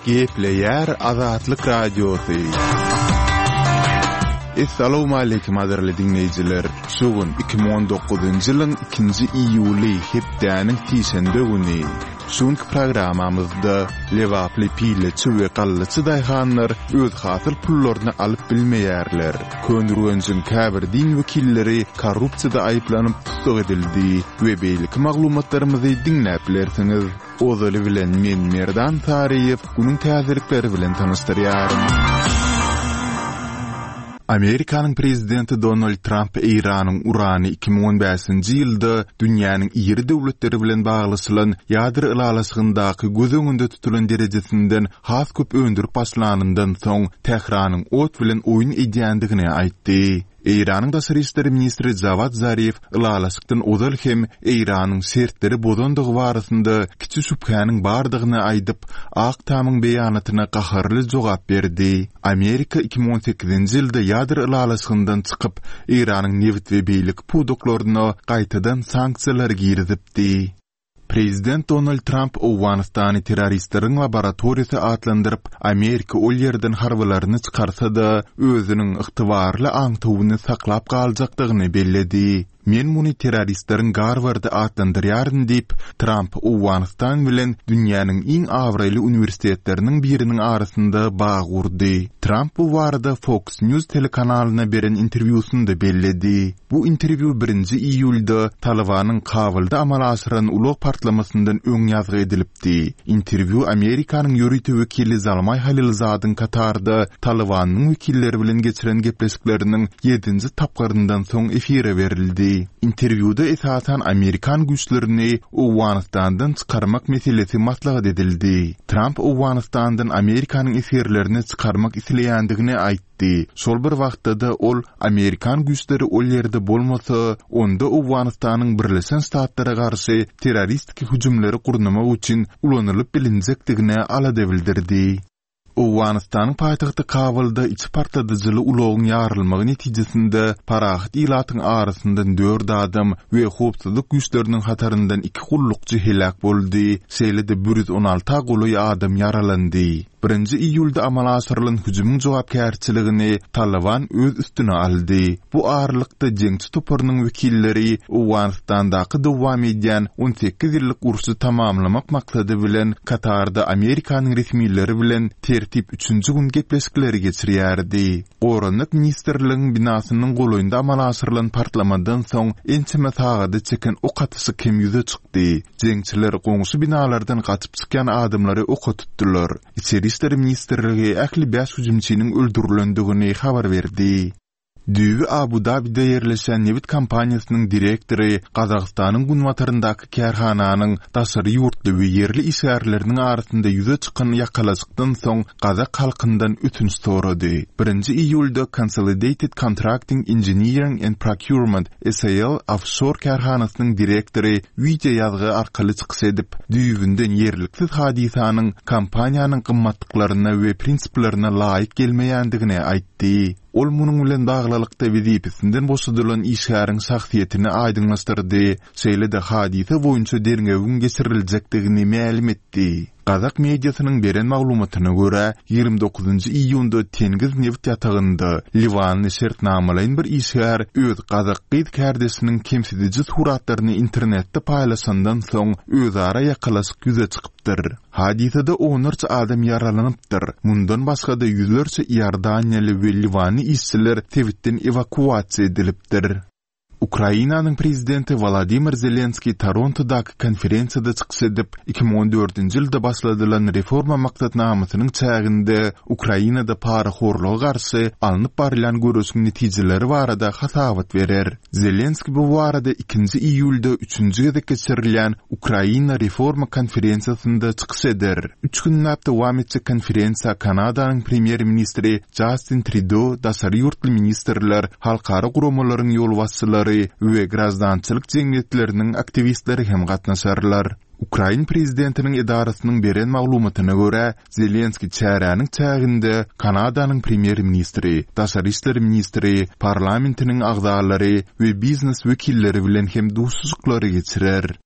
Gepleyer Azatlyk Radiosu. Assalamu alaykum aderli dinleyijiler. Şugun 2019-njy ýylyň 2-nji iýuly hepdäniň tiýşende güni. Şuňky programamyzda lewaply pile çöwe gallyçy daýhanlar öz hasyl pullaryny alyp bilmeýärler. Könürüňiň käbir din wekilleri korrupsiýada aýyplanyp tutuk edildi we beýlik maglumatlarymyzy dinläp bilersiňiz. Ozaly bilen men Merdan Tariýew günüň täzirikleri bilen tanystyryarym. Amerikanyň prezidenti Donald Trump Iranyň urany 2015-nji ýylda dünýäniň ýeri döwletleri bilen baglysylan ýadyr ýalaşygyndaky göz öňünde tutulan derejesinden has köp öndürip başlanandan soň Tehranyň ot bilen oýun edýändigini aýtdy. Iranyň daşary işleri ministri Javad Zarif ýalaşykdan ozal hem Iranyň sertleri bozandygy barasynda kiçi şüphäniň bardygyny aýdyp, Ak Tamyň beýanatyna gaharly jogap berdi. Amerika 2018-nji ýylda ýadyr ýalaşygyndan çykyp, Iranyň neft we beýlik pudoklaryna gaýtadan sanksiýalar girizipdi. Prezident Donald Trump Awganistany terroristleriň laboratoriýasy atlandyryp, Amerika ol ýerden harbalaryny çykarsa-da özüniň ygtybarly aňtywyny saklap galjakdygyny belledi. Men muny terroristlerin Harvard'a atlandyrýaryn diýip, Trump Awganistan bilen dünýäniň iň awraýly uniwersitetleriniň biriniň arasynda bağ gurdy. Trump bu barada Fox News telekanalyna beren interwýusynda belledi. Bu interwýu 1-nji iýulda Talibanyň Kabulda amal aşyran ulug partlamasyndan öň ýazgy edilipdi. Interwýu Amerikanyň ýörüti wekili Zalmay Halilzadyň Katarda Talibanyň wekilleri bilen geçiren gepleşikleriniň 7-nji tapgaryndan soň efire berildi. Interwýuda esasan Amerikan güýçlerini Awganistandan çykarmak meselesi maslahat edildi. Trump Awganistandan Amerikanyň eserlerini çykarmak isleýändigini aýtdy. Şol bir wagtda ol Amerikan güýçleri ol ýerde bolmasa, onda Awganistanyň Birleşen Ştatlara garşy terroristik hüjümleri gurnamak üçin ulanylyp bilinjekdigine alada bildirdi. Awganistanyň paýtagty Kabulda içi partladyjyly ulogyň ýarylmagy netijesinde parahat ilatyň arasyndan 4 adam we howpsuzlyk güýçleriniň hataryndan 2 gullukçy helak boldy. Şeýle-de 116 guly adam yaralandy. 1-nji iýulda amal aşyrylan hüjümüň jogapkärçiligini Taliban öz üstüne aldy. Bu aralykda jeňçi toparynyň wekilleri Awganistandaky dowam edýän 18 ýyllyk urusy tamamlamak maksady bilen Katarda Amerikanyň resmiýetleri bilen tertip 3-nji gün gepleşikleri geçirýärdi. Goranyk ministrligiň binasynyň golaýynda amal aşyrylan partlamadan soň ençime sagada çeken ok atysy kem ýüze çykdy. Jeňçiler goňşy binalardan gaçyp çykan adamlary ok tutdular. İçeri Ministrligi ähli 5 hüjümçiniň öldürilendigini habar berdi. Düýbi Abu Dhabi'de ýerleşen Nevit kompaniýasynyň direktori Gazagystanyň günwataryndaky kärhananyň daşary ýurtly we ýerli işgärleriniň arasynda ýüze çykan ýakalaşykdan soň Gazak halkyndan ötünç sorady. 1-nji iýulda Consolidated Contracting Engineering and Procurement SAL offshore kärhanasynyň direktori video ýazgy arkaly çykyş edip, düýbinden ýerliksiz hadisanyň kompaniýanyň gymmatlyklaryna we prinsiplaryna laýyk gelmeýändigini aýtdy. Ol munyň bilen baglylykda wezipesinden boşadylan işgäriň şahsiýetini aýdyňlaşdyrdy. Şeýle-de hadise boýunça derňegün geçiriljekdigini ma'lum etdi. Gazak mediasynyň beren maglumatyna görä, 29-njy iýunda Tengiz neft ýatagynda Liwanyny şertnamalaýan bir işgär öz Gazak gyz kärdesiniň kemsiziji suratlaryny internetde paýlaşandan soň özara ýakalaşyk ýüze çykypdyr. Hadisede onlarca adam yaralanypdyr. Mundan başga da ýüzlerçe Iordaniýaly we Liwany işçiler Twitterden evakuasiýa edilipdir. Ukrainanyň prezidenti Volodymyr Zelenski Torontodaky konferensiýada çykyş edip, 2014-nji ýylda başladylan reforma maksatnamasynyň çäginde Ukrainada paraxorluğa garşy alınıp barilan görüşiň netijeleri barada hasabat berer. Zelenski bu barada 2-nji iýulda 3-nji gezek geçirilýän Ukraina reforma konferensiýasynda çykyş eder. 3 günläp dowam etjek konferensiýa Kanadanyň premier ministri Justin Trudeau, daşary ýurtly ministrler, halkara guramalaryň ýolbaşçylary we grazdançylyk jemgyýetleriniň aktivistleri hem gatnaşarlar. Ukraina prezidentiniň edarasynyň beren maglumatyna görä, Zelenski çäräniň çäginde Kanadanyň premier ministri, daşary işleri ministri, parlamentiniň agzalary we biznes wekilleri bilen hem dostlukları geçirer.